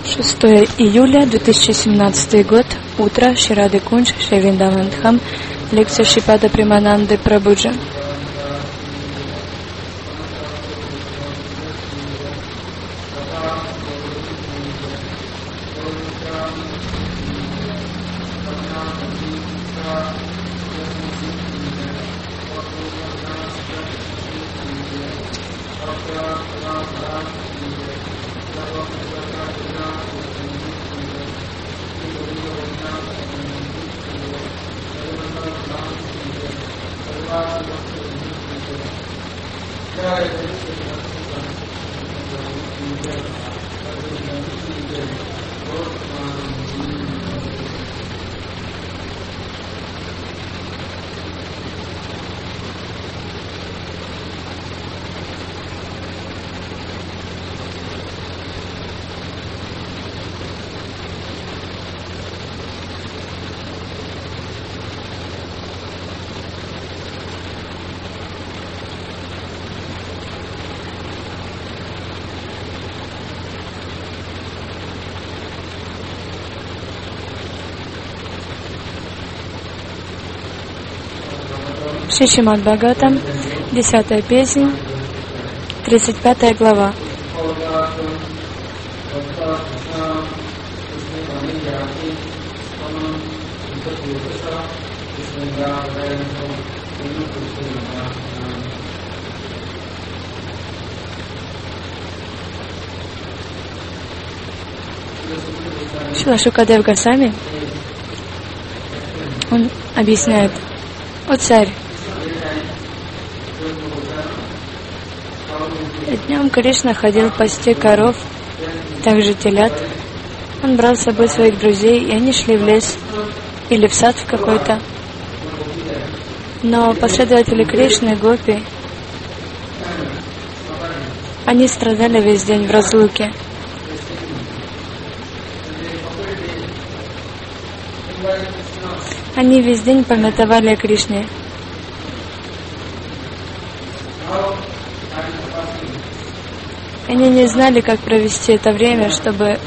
6 июля 2017 год. Утро. Шри Рады Кунж, Шри Вриндаван Дхам. Лекция Шрипада Премананды Прабhuджи. Шри Шримад Бхагаватам, 10-я песнь, 35 глава. Шрила Шукадев Госвами, он объясняет: «О царь, днем Кришна ходил пасти коров, также телят. Он брал с собой своих друзей, и они шли в лес или в сад в какой-то. Но последователи Кришны, гопи, они страдали весь день в разлуке. Они весь день памятовали о Кришне. Они не знали, как провести это время, чтобы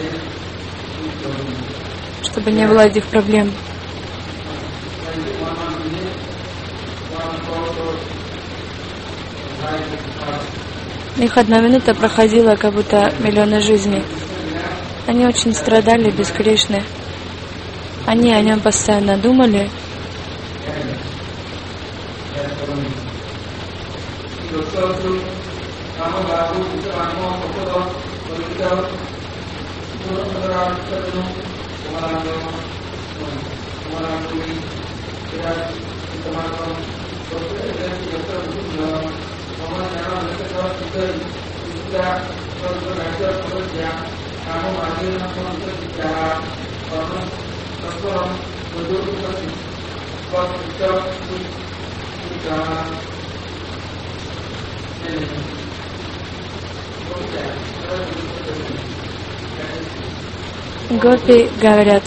не было этих проблем. Их одна минута проходила, как будто миллионы жизней. Они очень страдали без Кришны. Они о нем постоянно думали. Гопи говорят: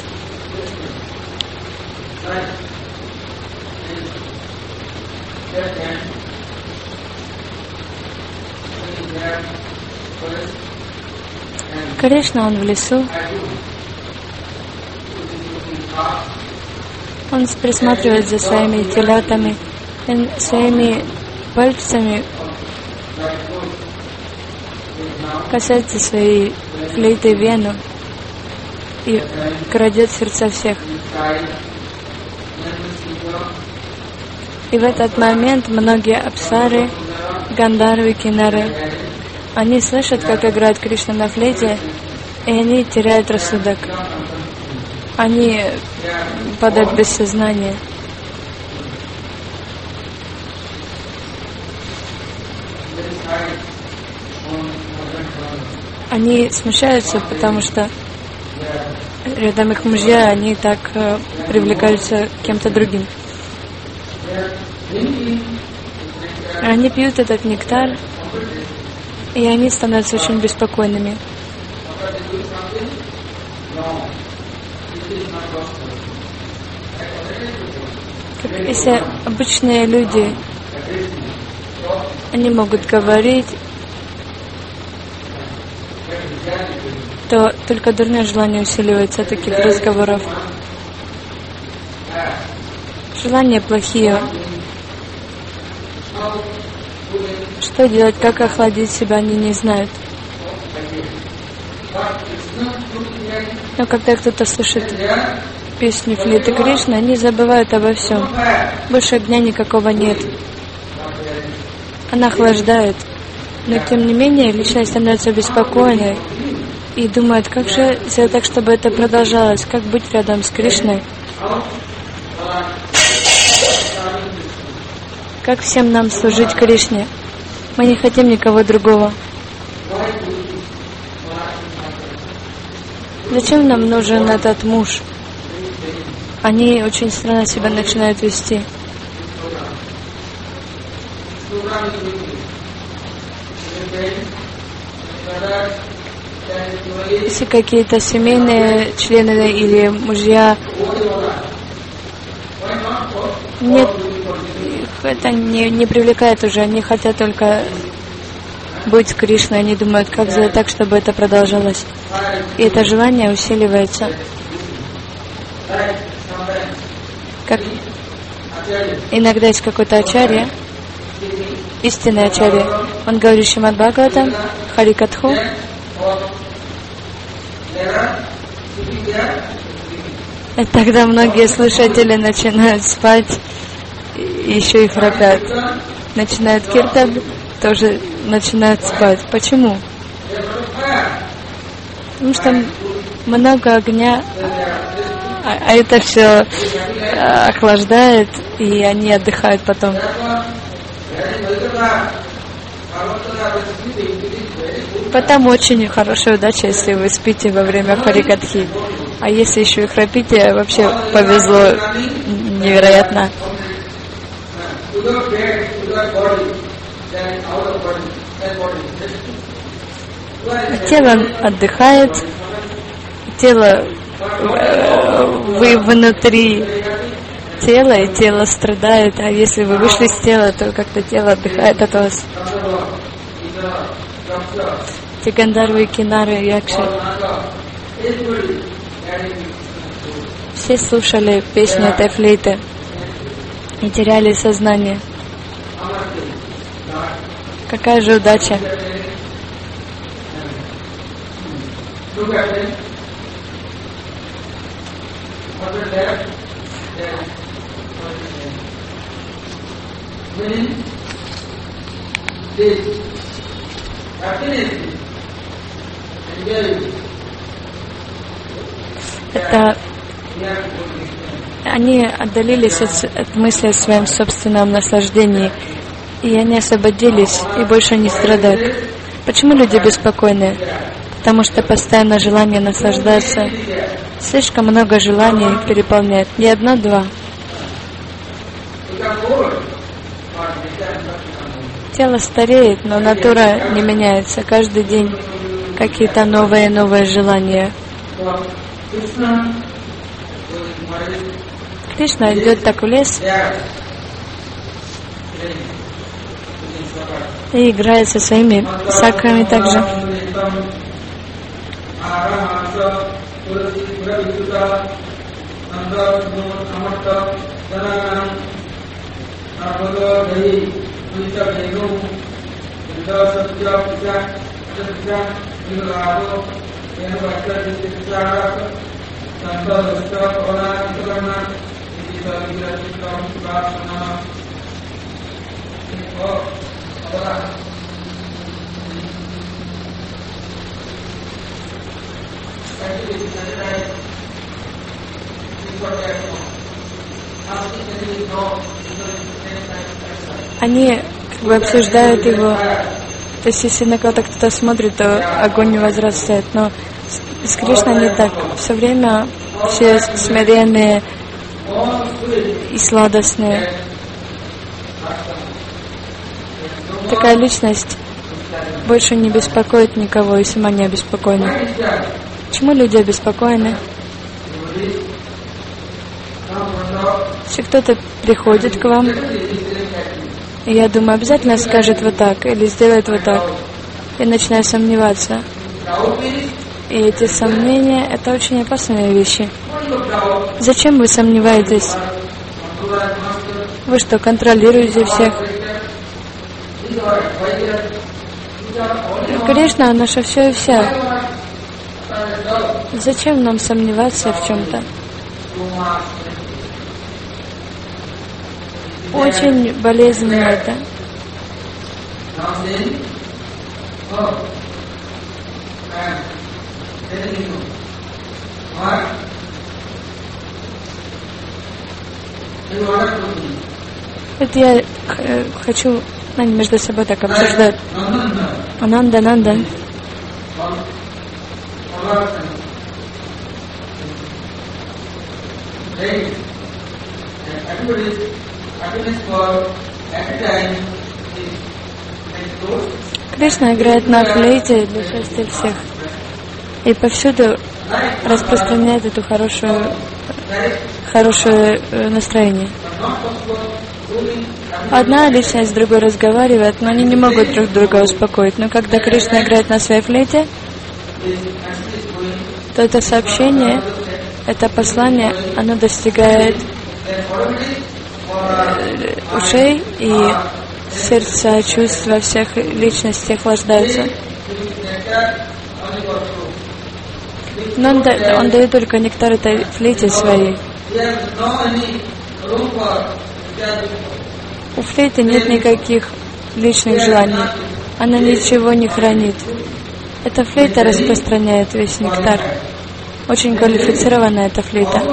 Кришна, он в лесу, он присматривает за своими телятами, он своими пальцами касается своей флейты вену и крадет сердца всех. И в этот момент многие апсары, гандharвы, кинары, они слышат, как играет Кришна на флейте, и они теряют рассудок. Они падают без сознания. Они смущаются, потому что рядом их мужья, они так привлекаются кем-то другим. Они пьют этот нектар, и они становятся очень беспокойными. Если обычные люди, они могут говорить, то только дурное желание усиливается от таких разговоров. Желания плохие. Что делать, как охладить себя, они не знают. Но когда кто-то слышит песню флейты Кришны, они забывают обо всем. Больше огня никакого нет. Она охлаждает. Но тем не менее, личность становится беспокойной и думает, как же сделать так, чтобы это продолжалось, как быть рядом с Кришной. Как всем нам служить Кришне? Мы не хотим никого другого. Зачем нам нужен этот муж? Они очень странно себя начинают вести. Если какие-то семейные члены или мужья, нет, это не привлекает уже, они хотят только быть с Кришной, они думают, как сделать так, чтобы это продолжалось. И это желание усиливается. Как иногда есть какой-то ачарья, истинный ачарья, он говорит Шримад Бхагаватам, Харикатху, и тогда многие слушатели начинают спать, еще и храпят. Начинают киртан, тоже начинают спать. Почему? Потому что много огня, а это все охлаждает, и они отдыхают потом. Потому очень хорошая удача, если вы спите во время Харикатхи. А если еще и храпите, вообще повезло невероятно. Тело отдыхает, тело вы внутри тела, и тело страдает, а если вы вышли из тела, то как-то тело отдыхает от вас. Те Гандарвы, Кинары, Якши. Все слушали песни этой флейты и теряли сознание. Какая же удача! Это они отдалились от мысли о своем собственном наслаждении, и они освободились и больше не страдают. Почему люди беспокойны? Потому что постоянно желание наслаждаться, слишком много желаний переполняет, не одно, два. Тело стареет, но натура не меняется. Каждый день какие-то новые желания. Кришна идет так в лес и играет со своими сакрами также. Они как бы обсуждают его. То есть, если на кого-то кто-то смотрит, то огонь не возрастает. Но с Кришной не так. Все время все смиренные и сладостные. Такая личность больше не беспокоит никого и сама не обеспокоена. Почему люди обеспокоены? Если кто-то приходит к вам, я думаю, обязательно скажет вот так или сделает вот так. Я начинаю сомневаться. И эти сомнения — это очень опасные вещи. Зачем вы сомневаетесь? Вы что, контролируете всех? Кришна — наше все и вся. Зачем нам сомневаться в чем-то? Очень болезненно это. Это я хочу, они между собой так обсуждают. Ананда. Кришна играет на флейте для счастья всех. И повсюду распространяет это хорошее настроение. Одна личность с другой разговаривает, но они не могут друг друга успокоить. Но когда Кришна играет на своей флейте, то это сообщение, это послание, оно достигает ушей, и сердца, чувства всех личностей охлаждаются. Но он дает только нектар этой флейте своей. У флейты нет никаких личных желаний. Она ничего не хранит. Эта флейта распространяет весь нектар. Очень квалифицированная эта флейта.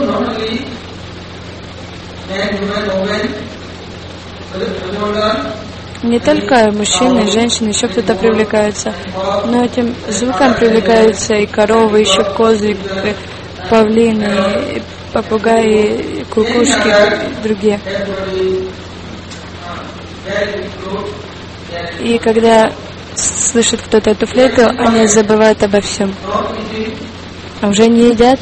Не только мужчины, женщины, еще кто-то привлекается, но этим звуком привлекаются и коровы, еще козы, павлины, попугаи, кукушки, и другие. И когда слышит кто-то эту флейту, они забывают обо всем. А уже не едят.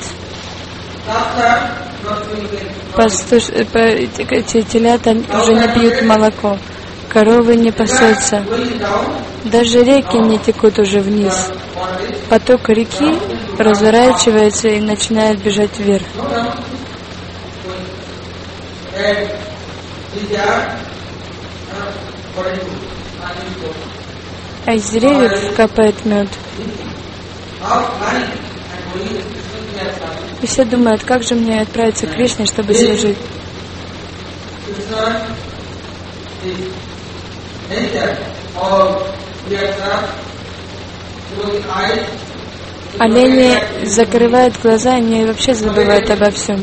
Эти телята уже не пьют молоко. Коровы не пасутся. Даже реки не текут уже вниз. Поток реки разворачивается и начинает бежать вверх. А из деревьев капает мед. И все думают, как же мне отправиться к Кришне, чтобы служить. Олени закрывают глаза, они вообще забывают обо всем.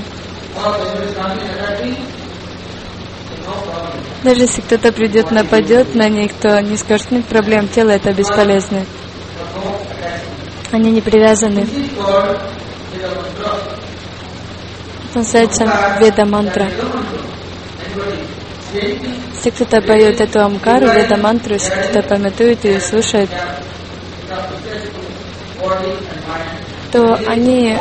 Даже если кто-то придет, нападет на них, то они скажут, нет проблем, тело это бесполезно. Они не привязаны. Это называется веда-мантра. Если кто-то поет эту амкару, веда-мантру, если кто-то пометует и слушает, то они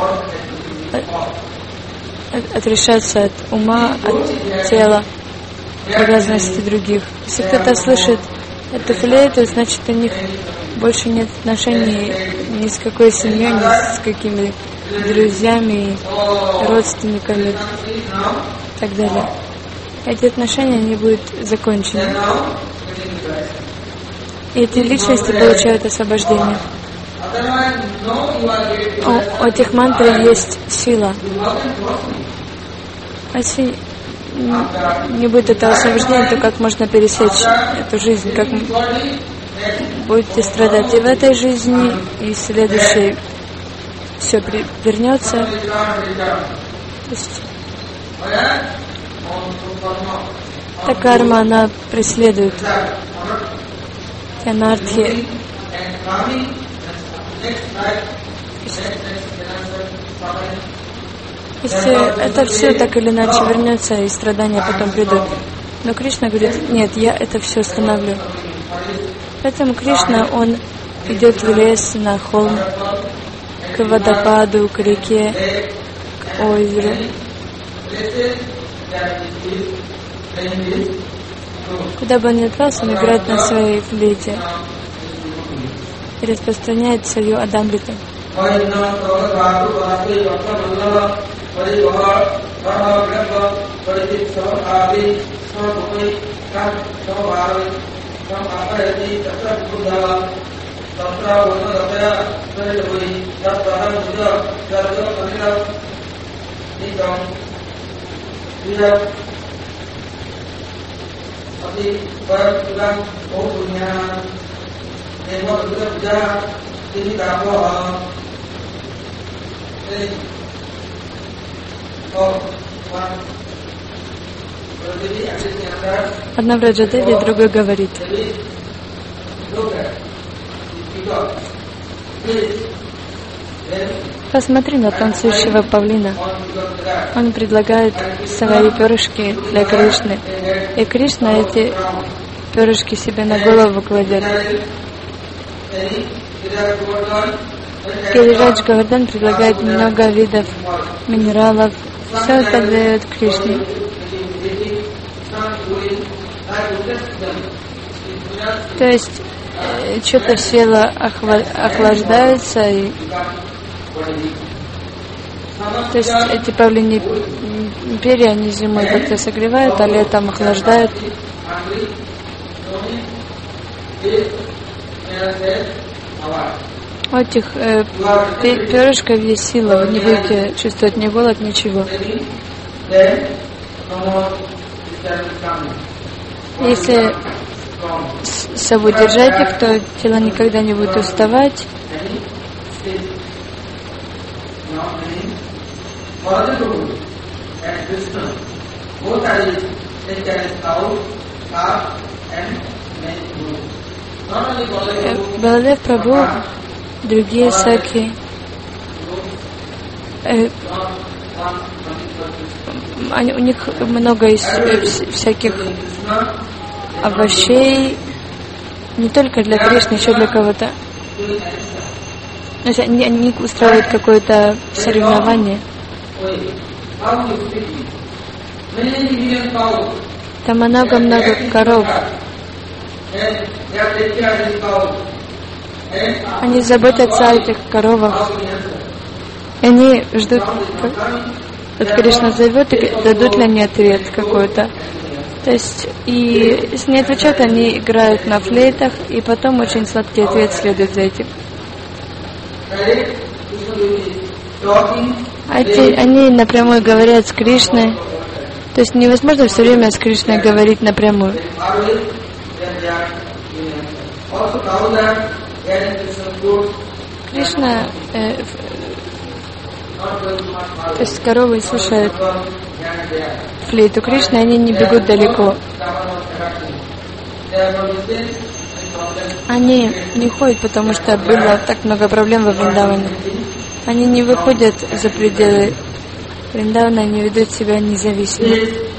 отрешаются от ума, от тела, привязанности других. Если кто-то слышит эту флейту, значит у них больше нет отношений ни с какой семьей, ни с какими друзьями, родственниками и так далее. Эти отношения не будут закончены. И эти личности получают освобождение. У этих мантр есть сила. Если не будет этого освобождения, то как можно пересечь эту жизнь, как будете страдать и в этой жизни, и в следующей все вернется. То есть эта карма, она преследует анархи. Если это все так или иначе вернется, и страдания потом придут. Но Кришна говорит, нет, я это все остановлю. Поэтому Кришна, он идет в лес, на холм, к водопаду, к реке, к озеру. Куда бы он ни отправился, он играет на своей флейте. и распространяет свою Адамриту. Одна Враджадеви, другой говорит: посмотри на танцующего павлина. Он предлагает свои перышки для Кришны. И Кришна эти перышки себе на голову кладет. Гирирадж Говардхан предлагает много видов минералов. Все это дает Кришне. То есть что-то тело охлаждается, и то есть эти павлиньи перья, они зимой как-то согревают, а летом охлаждают. У этих перышков есть сила, вы не будете чувствовать ни голод, ничего. Если собой держать их, то тело никогда не будет уставать. Баладев Прабху, другие саки, у них много из всяких овощей, не только для Кришны, еще для кого-то. Они устраивают какое-то соревнование. Там много-много коров. Они заботятся о этих коровах. Они ждут, вот Кришна зовет, и дадут ли они ответ какой-то. То есть, и если не отвечают, они играют на флейтах, и потом очень сладкий ответ следует за этим. Они напрямую говорят с Кришной. То есть невозможно все время с Кришной говорить напрямую. Кришна, то есть коровы слушают флейту Кришны, они не бегут далеко. Они не ходят, потому что было так много проблем во Вриндаване. Они не выходят за пределы Вриндавана, они ведут себя независимо.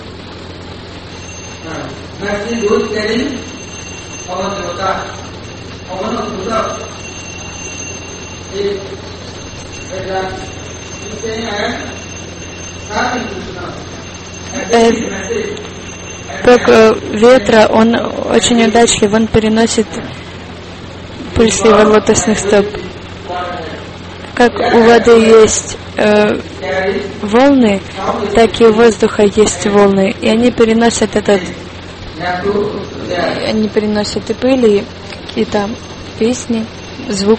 Бог ветра, он очень удачлив, он переносит пыльцы его лотосных стоп. Как у воды есть волны, так и у воздуха есть волны. И они переносят они переносят и пыль, и какие-то песни, звук.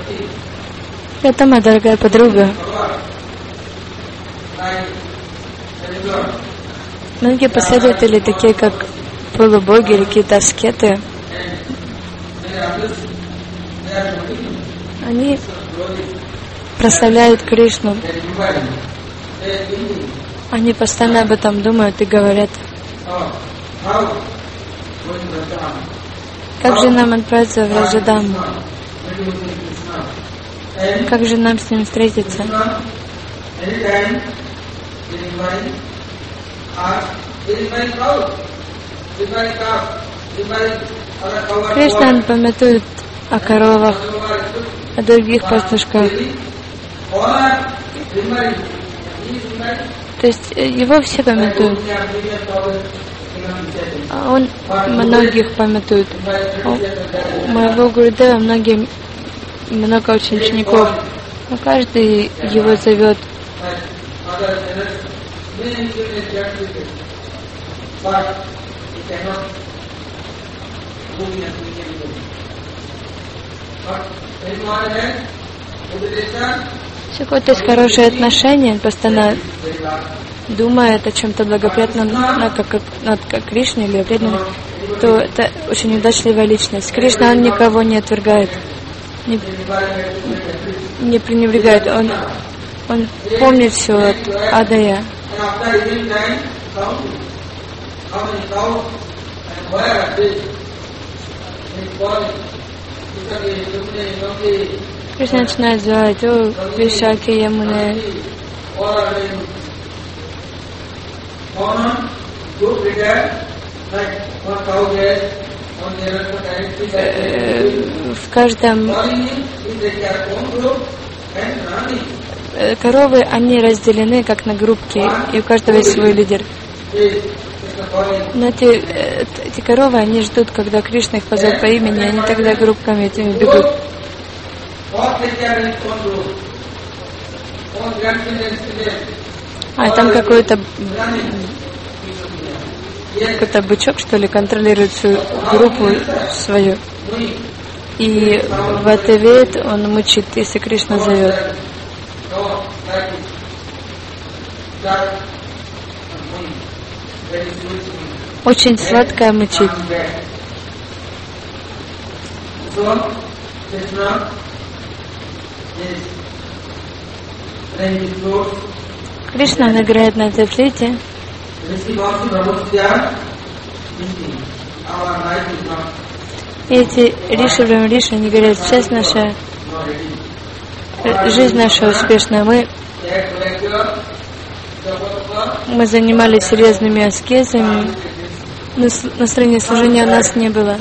Это моя дорогая подруга. Многие последователи, такие как полубоги или какие-то аскеты, они прославляют Кришну. Они постоянно об этом думают и говорят. Как же нам отправиться в Раджадаму? Как же нам с ним встретиться? Кришна, он памятует о коровах, о других пастушках. То есть его все памятуют. А он многих памятует. У моего Гурудева много очень учеников. Но каждый его зовет. Если у кого-то есть хорошие отношения, он постоянно думает о чем-то благоприятном, как Кришне или преданном, то это очень удачливая личность. Кришна, он никого не отвергает, не пренебрегает. Он помнит все от А до Я. Кришна начинает звать: о, Вишаки, Ямуне. В каждом коровы, они разделены как на группки, и у каждого есть свой лидер. Но эти коровы, они ждут, когда Кришна их позовет по имени, они тогда группками этими бегут. А там какой-то бычок, что ли, контролирует всю группу свою. И в ответ он мучит, если Кришна зовет. Очень сладкая мучит. Кришна, он играет на этой флейте. И эти риши, они говорят: сейчас наша жизнь наша успешная. Мы занимались серьезными аскезами, настроения служения у нас не было.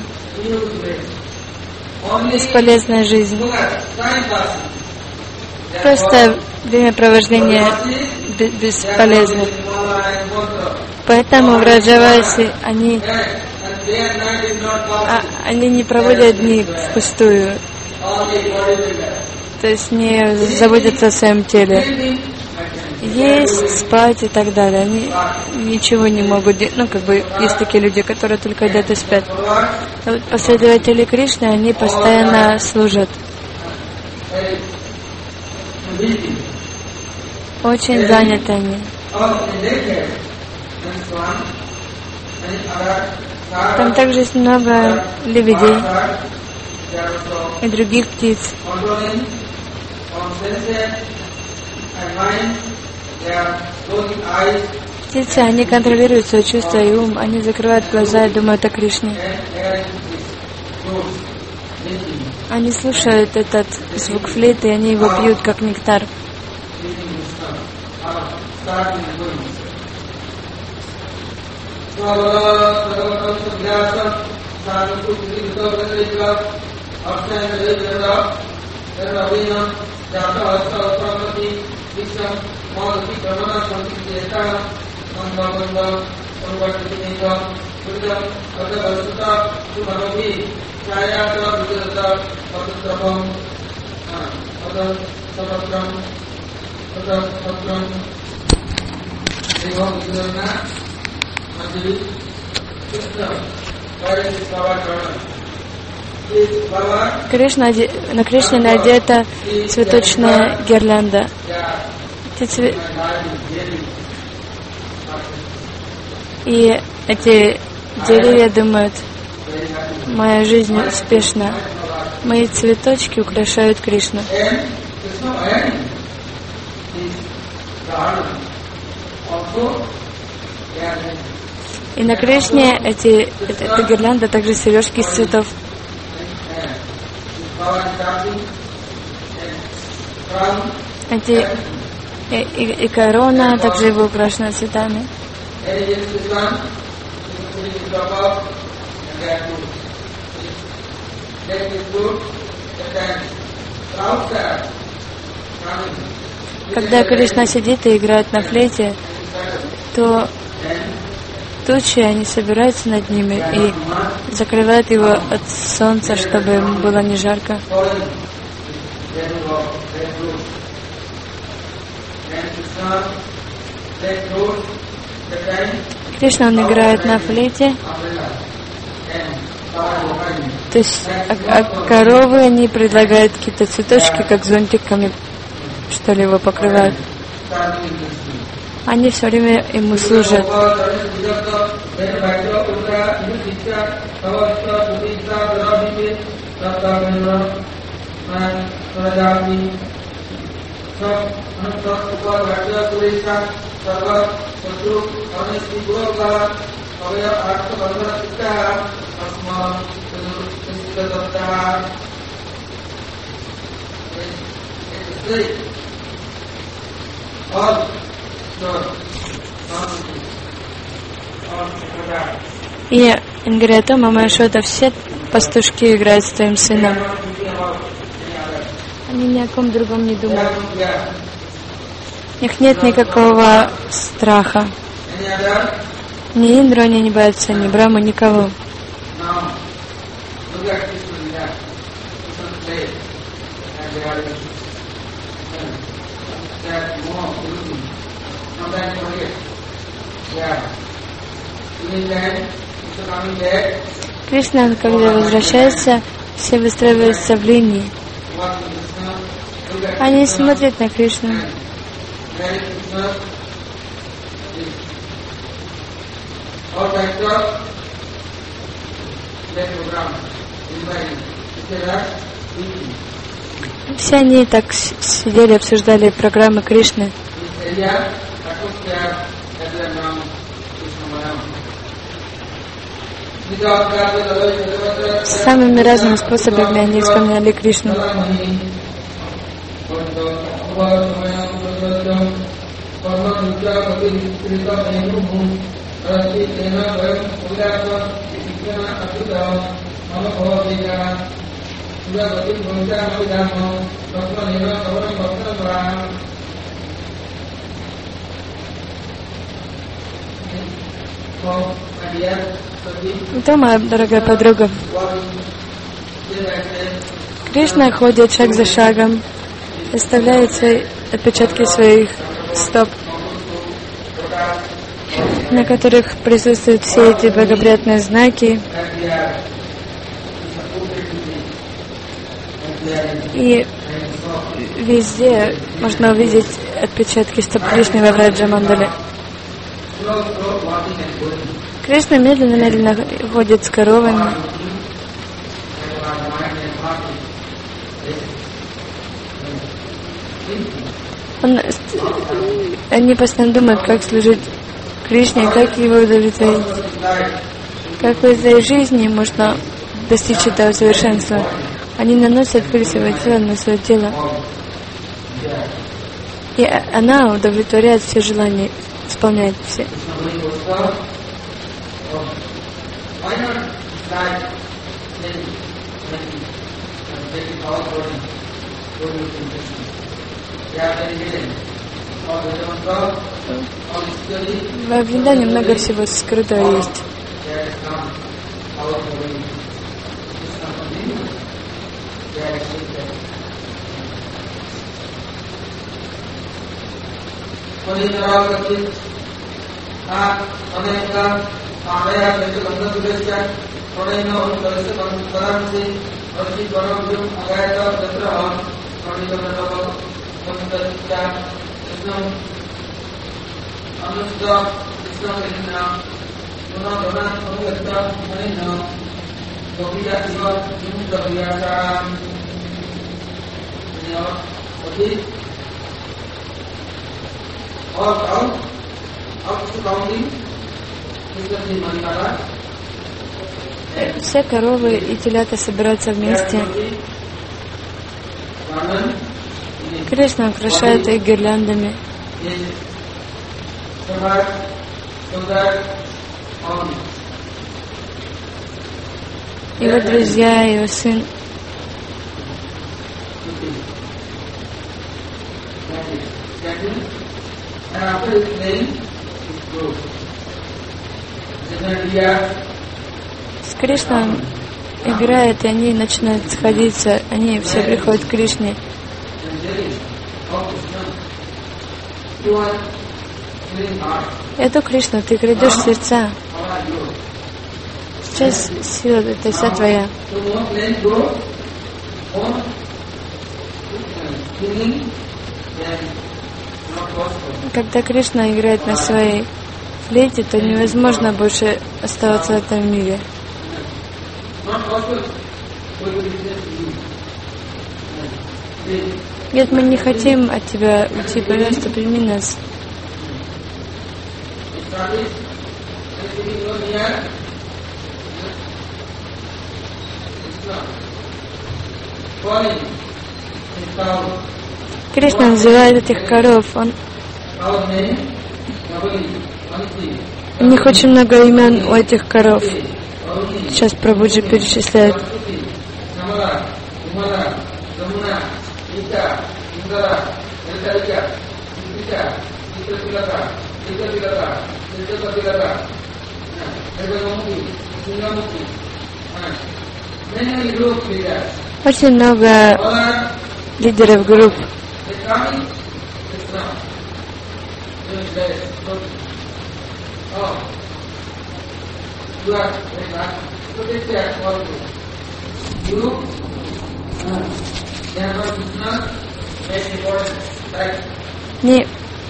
Бесполезная жизнь. Просто времяпровождение бесполезно. Поэтому в Раджавасе они не проводят дни впустую. То есть не заботятся о своем теле. Есть, спать и так далее. Они ничего не могут делать. Есть такие люди, которые только едят и спят. Но вот последователи Кришны, они постоянно служат. Очень заняты они. Там также есть много лебедей и других птиц. Птицы, они контролируют свои чувства и ум, они закрывают глаза и думают о Кришне. Они слушают этот звук флейты, и они его пьют, как нектар. На Кришне надета цветочная гирлянда. И эти деревья думают: моя жизнь успешна. Мои цветочки украшают Кришну. И на Кришне эта гирлянда также сережки из цветов. И корона также его украшена цветами. Когда Кришна сидит и играет на флейте, то тучи, они собираются над ними и закрывают его от солнца, чтобы ему было не жарко. Кришна, он играет на флейте, то есть коровы, они предлагают какие-то цветочки, как зонтиками, что ли, его покрывают. Они все время ему служат. И он говорит: о, мама Яшода, все пастушки играют с твоим сыном. Они ни о ком другом не думают. У них нет никакого страха. Ни Индру они не боятся, ни Брахму, никого. Кришна, когда возвращается, все выстраиваются в линии. Они смотрят на Кришну. Все они так сидели, обсуждали программы Кришны. Самыми разными способами они вспоминали Кришну. Это моя дорогая подруга. Кришна ходит шаг за шагом, оставляет свои отпечатки своих стоп, на которых присутствуют все эти благоприятные знаки. И везде можно увидеть отпечатки стоп Кришны во Враджа-мандале. Кришна медленно-медленно ходит с коровами. Они постоянно думают, как служить Кришне, как его удовлетворить. Как в этой жизни можно достичь этого совершенства. Они наносят пыль своего тела на свое тело. И она удовлетворяет все желания, исполняет все. В Вриндаване много всего скрытого есть. Все коровы и телята собираются вместе. Кришна украшает их гирляндами. Его друзья, его сын. С Кришной играет, и они начинают сходиться, они все приходят к Кришне. Эту Кришну, ты крадешь сердца. Сейчас сила это вся твоя. Когда Кришна играет на своей флейте, то невозможно больше оставаться в этом мире. Нет, мы не хотим от тебя уйти, пожалуйста, прими нас. Кришна называет этих коров. У них очень много имен у этих коров. Сейчас Прабхуджи перечисляет. Очень много лидеров групп. Не.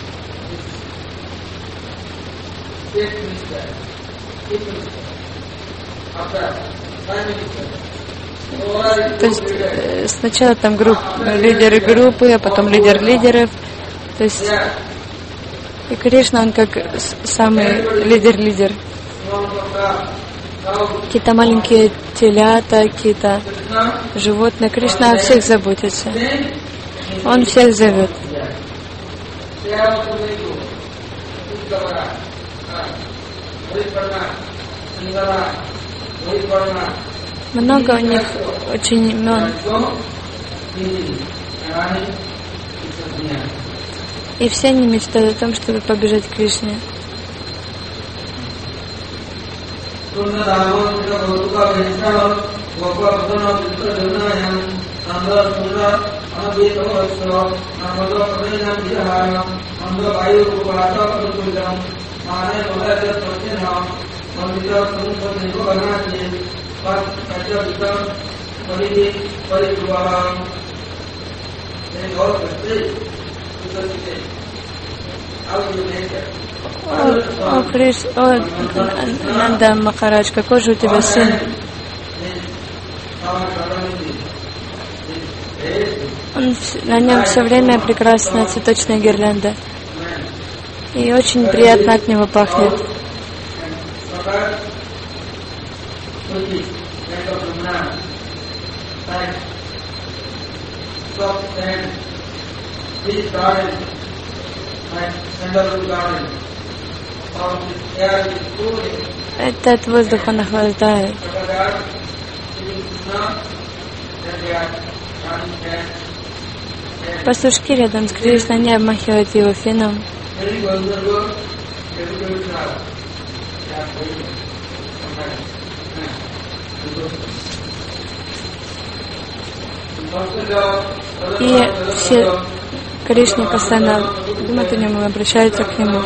То есть сначала там лидеры группы, а потом лидер лидеров. То есть и Кришна, он как самый лидер. Какие-то маленькие телята, какие-то животные. Кришна о всех заботится. Он всех зовет. Много у них очень имен. И все они мечтают о том, чтобы побежать к Кришне. О, Нанда Махарадж, какой же у тебя сын? На нем все время прекрасная цветочная гирлянда. И очень приятно от него пахнет. Этот воздух он охлаждает. Пастушки рядом с Кришной, они обмахивают его феном. И все Кришне постоянно думают о нем и обращаются к нему.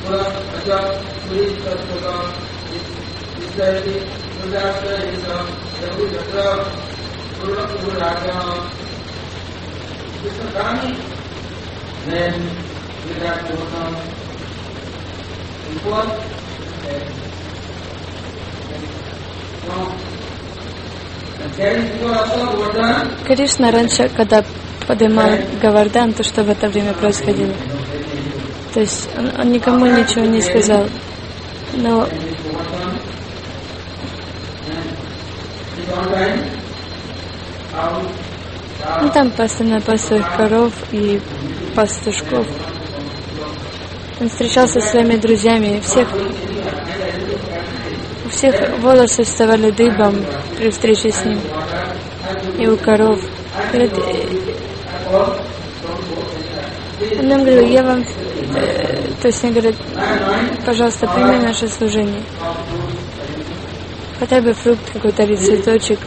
Кришна раньше, когда поднимал Говардан, то что в это время происходило? То есть он никому ничего не сказал. Но там постоянно пас своих коров и пастушков. Он встречался со своими друзьями, у всех волосы вставали дыбом при встрече с ним. И у коров. Он нам говорил, я вам, то есть он говорит, пожалуйста, прими наше служение. Хотя бы фрукт какой-то или цветочек.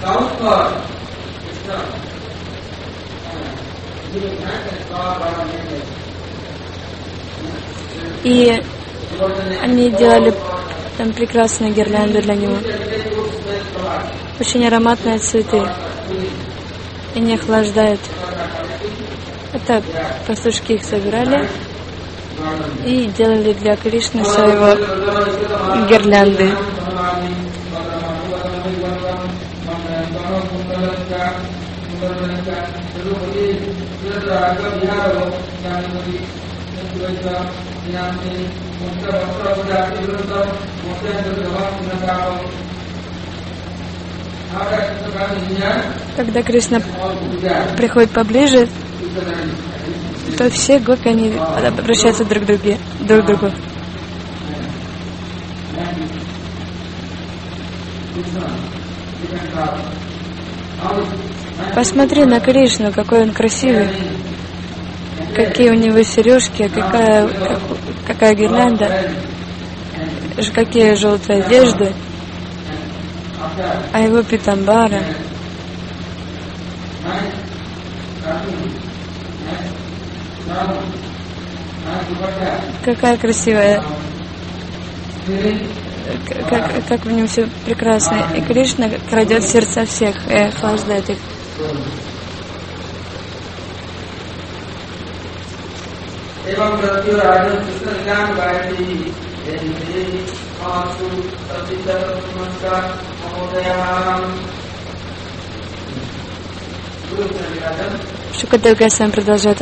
И они делали там прекрасные гирлянды для него. Очень ароматные цветы. И не охлаждают. Это пастушки их собирали и делали для Кришны своего гирлянды. Когда Кришна приходит поближе, то все гопи, они обращаются друг к другу. Посмотри на Кришну, какой он красивый, какие у него сережки, какая гирлянда, какие желтые одежды, а его питамбара. Какая красивая, как в нем все прекрасно. И Кришна крадет сердца всех и охлаждает их. Шукадев Госвами продолжает,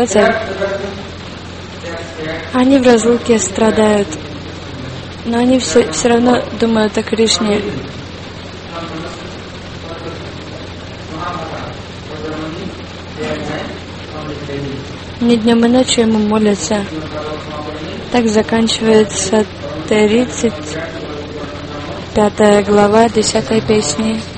они в разлуке страдают, но они все равно думают о Кришне. Ни днем и ночью ему молятся. Так заканчивается 35 глава 10 песни.